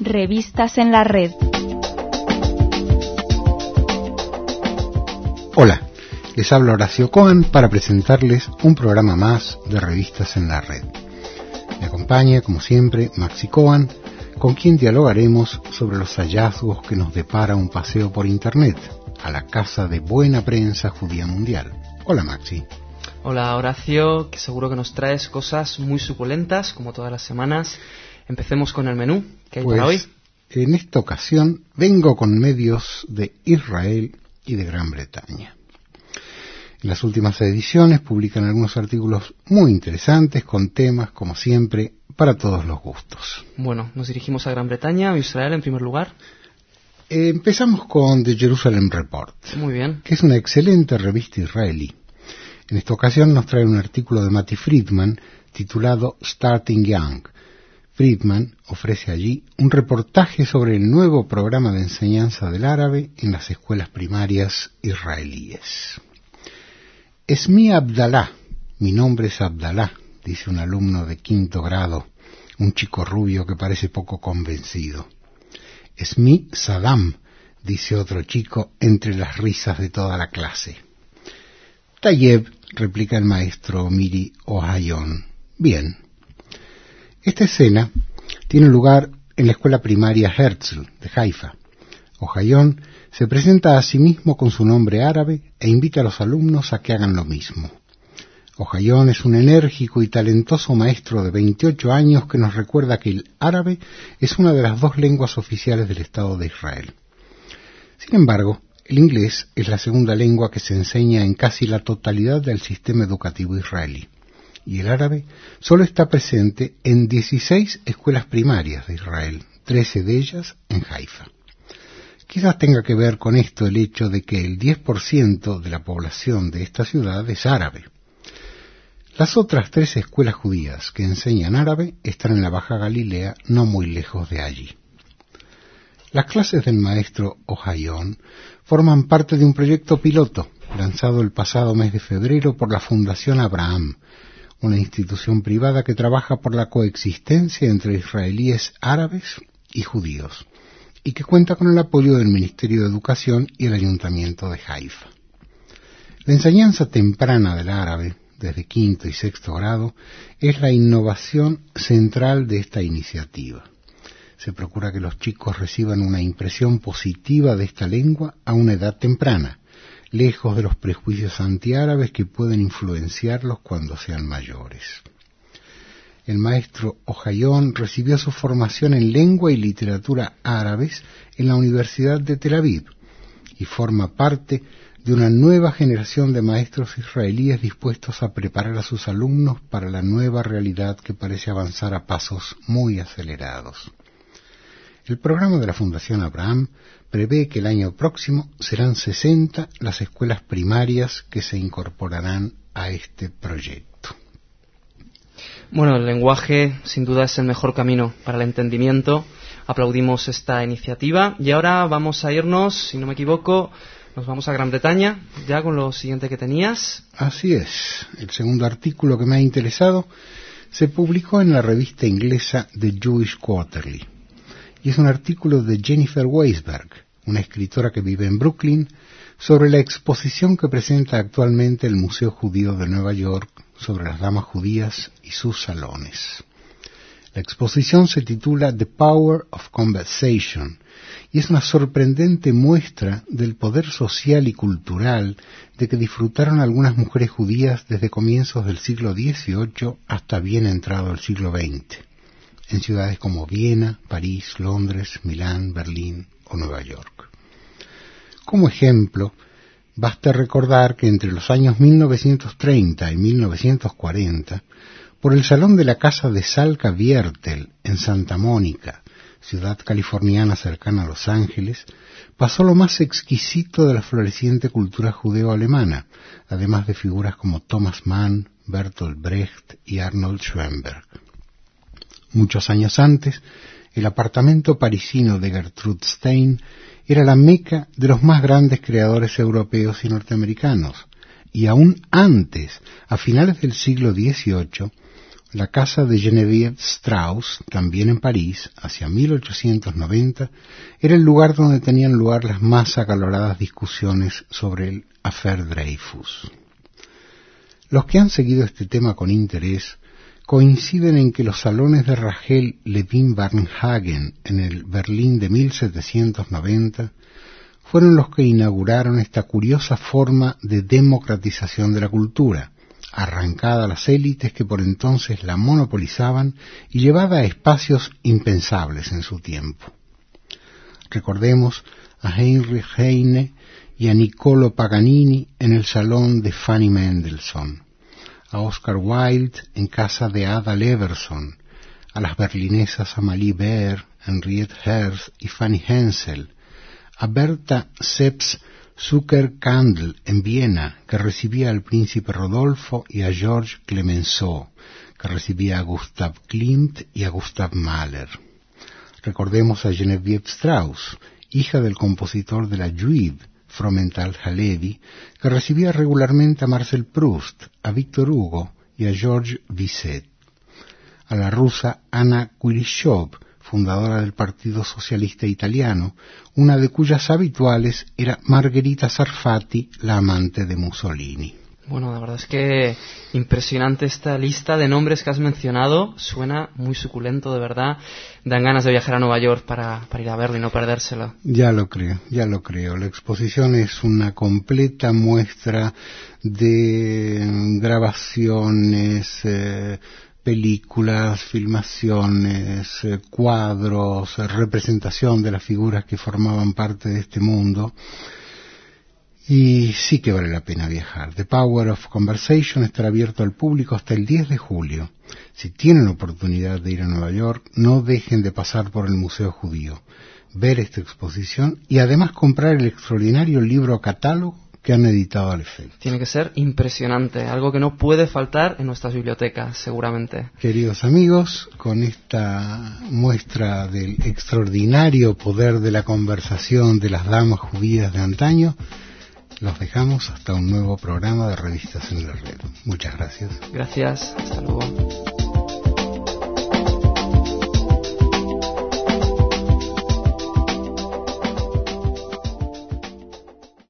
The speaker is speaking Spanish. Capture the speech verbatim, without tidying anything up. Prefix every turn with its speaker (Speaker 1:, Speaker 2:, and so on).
Speaker 1: Revistas en la Red.
Speaker 2: Hola, les habla Horacio Cohen para presentarles un programa más de Revistas en la Red. Me acompaña, como siempre, Maxi Cohen, con quien dialogaremos sobre los hallazgos que nos depara un paseo por Internet a la Casa de Buena Prensa Judía Mundial. Hola, Maxi.
Speaker 3: Hola, Horacio, que seguro que nos traes cosas muy suculentas, como todas las semanas. Empecemos con el menú que hay
Speaker 2: pues,
Speaker 3: para hoy.
Speaker 2: En esta ocasión vengo con medios de Israel y de Gran Bretaña. En las últimas ediciones publican algunos artículos muy interesantes con temas, como siempre, para todos los gustos.
Speaker 3: Bueno, nos dirigimos a Gran Bretaña o Israel en primer lugar.
Speaker 2: Eh, empezamos con The Jerusalem Report.
Speaker 3: Muy bien.
Speaker 2: Que es una excelente revista israelí. En esta ocasión nos trae un artículo de Mati Friedman titulado Starting Young. Friedman ofrece allí un reportaje sobre el nuevo programa de enseñanza del árabe en las escuelas primarias israelíes. Esmi Abdallah, mi nombre es Abdallah, dice un alumno de quinto grado, un chico rubio que parece poco convencido. Esmi Saddam, dice otro chico entre las risas de toda la clase. Tayeb, replica el maestro Miri Ohayon. Bien. Esta escena tiene lugar en la escuela primaria Herzl de Haifa. Ohayon se presenta a sí mismo con su nombre árabe e invita a los alumnos a que hagan lo mismo. Ohayon es un enérgico y talentoso maestro de veintiocho años que nos recuerda que el árabe es una de las dos lenguas oficiales del Estado de Israel. Sin embargo, el inglés es la segunda lengua que se enseña en casi la totalidad del sistema educativo israelí, y el árabe solo está presente en dieciséis escuelas primarias de Israel, trece de ellas en Haifa. Quizás tenga que ver con esto el hecho de que el diez por ciento de la población de esta ciudad es árabe. Las otras tres escuelas judías que enseñan árabe están en la Baja Galilea, no muy lejos de allí. Las clases del maestro Ohayon forman parte de un proyecto piloto lanzado el pasado mes de febrero por la Fundación Abraham, una institución privada que trabaja por la coexistencia entre israelíes árabes y judíos, y que cuenta con el apoyo del Ministerio de Educación y el Ayuntamiento de Haifa. La enseñanza temprana del árabe, desde quinto y sexto grado, es la innovación central de esta iniciativa. Se procura que los chicos reciban una impresión positiva de esta lengua a una edad temprana, lejos de los prejuicios antiárabes que pueden influenciarlos cuando sean mayores. El maestro Ohayon recibió su formación en lengua y literatura árabes en la Universidad de Tel Aviv y forma parte de una nueva generación de maestros israelíes dispuestos a preparar a sus alumnos para la nueva realidad que parece avanzar a pasos muy acelerados. El programa de la Fundación Abraham prevé que el año próximo serán sesenta las escuelas primarias que se incorporarán a este proyecto.
Speaker 3: Bueno, el lenguaje sin duda es el mejor camino para el entendimiento. Aplaudimos esta iniciativa y ahora vamos a irnos, si no me equivoco, nos vamos a Gran Bretaña, ya con lo siguiente que tenías.
Speaker 2: Así es. El segundo artículo que me ha interesado se publicó en la revista inglesa The Jewish Quarterly. Y es un artículo de Jennifer Weisberg, una escritora que vive en Brooklyn, sobre la exposición que presenta actualmente el Museo Judío de Nueva York sobre las damas judías y sus salones. La exposición se titula The Power of Conversation y es una sorprendente muestra del poder social y cultural de que disfrutaron algunas mujeres judías desde comienzos del siglo dieciocho hasta bien entrado el siglo veinte. En ciudades como Viena, París, Londres, Milán, Berlín o Nueva York. Como ejemplo, basta recordar que entre los años mil novecientos treinta y mil novecientos cuarenta, por el salón de la casa de Salka Viertel en Santa Mónica, ciudad californiana cercana a Los Ángeles, pasó lo más exquisito de la floreciente cultura judeo-alemana, además de figuras como Thomas Mann, Bertolt Brecht y Arnold Schoenberg. Muchos años antes, el apartamento parisino de Gertrude Stein era la meca de los más grandes creadores europeos y norteamericanos, y aún antes, a finales del siglo dieciocho, La casa de Geneviève Strauss, también en París, hacia mil ochocientos noventa, era el lugar donde tenían lugar las más acaloradas discusiones sobre el Affaire Dreyfus. Los que han seguido este tema con interés coinciden en que los salones de Rachel Levin-Varnhagen en el Berlín de mil setecientos noventa fueron los que inauguraron esta curiosa forma de democratización de la cultura, arrancada a las élites que por entonces la monopolizaban y llevada a espacios impensables en su tiempo. Recordemos a Heinrich Heine y a Niccolo Paganini en el salón de Fanny Mendelssohn, a Oscar Wilde en casa de Ada Leverson, a las berlinesas Amalie Beer, Henriette Herz y Fanny Hensel, a Berta Seps Zucker-Kandl en Viena, que recibía al príncipe Rodolfo, y a Georges Clemenceau, que recibía a Gustav Klimt y a Gustav Mahler. Recordemos a Geneviève Strauss, hija del compositor de la Juive, Fromental Halevi, que recibía regularmente a Marcel Proust, a Victor Hugo y a Georges Bizet. A la rusa Anna Kulishov, fundadora del Partido Socialista Italiano, una de cuyas habituales era Margherita Sarfatti, la amante de Mussolini.
Speaker 3: Bueno, la verdad es que impresionante esta lista de nombres que has mencionado. Suena muy suculento, de verdad. Dan ganas de viajar a Nueva York para, para ir a verlo y no perdérselo.
Speaker 2: Ya lo creo, ya lo creo. La exposición es una completa muestra de grabaciones, eh, películas, filmaciones, eh, cuadros, eh, representación de las figuras que formaban parte de este mundo. Y sí que vale la pena viajar. The Power of Conversation estará abierto al público hasta el diez de julio. Si tienen oportunidad de ir a Nueva York, no dejen de pasar por el Museo Judío, ver esta exposición y además comprar el extraordinario libro catálogo que han editado al efecto.
Speaker 3: Tiene que ser impresionante, algo que no puede faltar en nuestras bibliotecas, seguramente.
Speaker 2: Queridos amigos, con esta muestra del extraordinario poder de la conversación de las damas judías de antaño, los dejamos hasta un nuevo programa de Revistas en la Red. Muchas gracias.
Speaker 3: Gracias, hasta luego.